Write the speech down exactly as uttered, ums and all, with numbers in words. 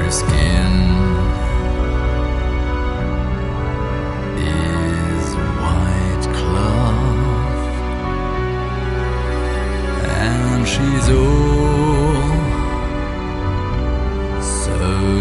her skin is white cloth, and she's oh so